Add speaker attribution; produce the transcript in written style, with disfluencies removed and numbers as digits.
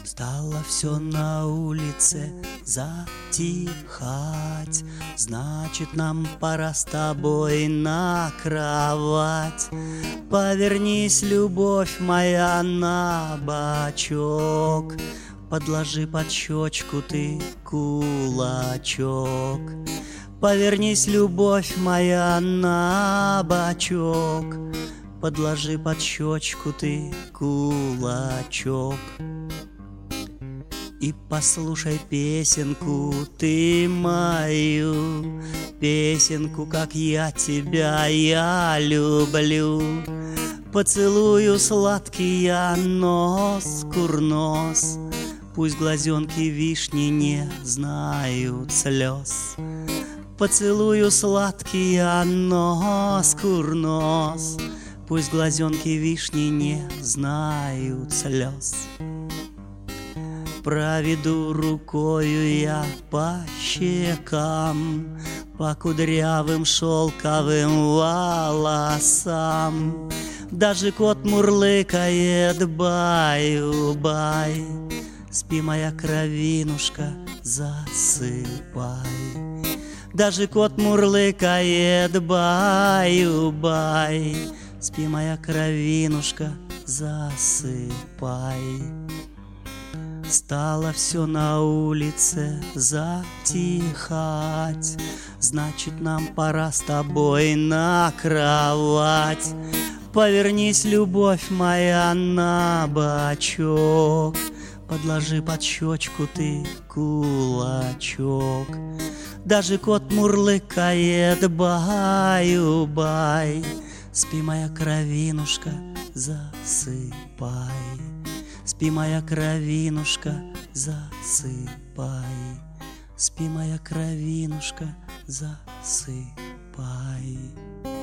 Speaker 1: Стало все на улице затихать, значит, нам пора с тобой на кровать. Повернись, любовь моя, на бочок, подложи под щечку ты кулачок. Повернись, любовь моя, на бочок, подложи под щечку ты кулачок. И послушай песенку ты мою, песенку, как я тебя люблю. Поцелую сладкий я нос, курнос, пусть глазенки вишни не знают слез. Поцелую сладкий я нос, курнос, пусть глазенки вишни не знают слез. Проведу рукою я по щекам, по кудрявым шелковым волосам. Даже кот мурлыкает баю-бай. Спи, моя кровинушка, засыпай. Даже кот мурлыкает баю-бай. Спи, моя кровинушка, засыпай. Стало все на улице затихать, значит, нам пора с тобой на кровать. Повернись, любовь моя, на бочок, подложи под щечку ты кулачок. Даже кот мурлыкает баю-бай. Спи, моя кровинушка, засыпай. Спи, моя кровинушка, засыпай. Спи, моя кровинушка, засыпай.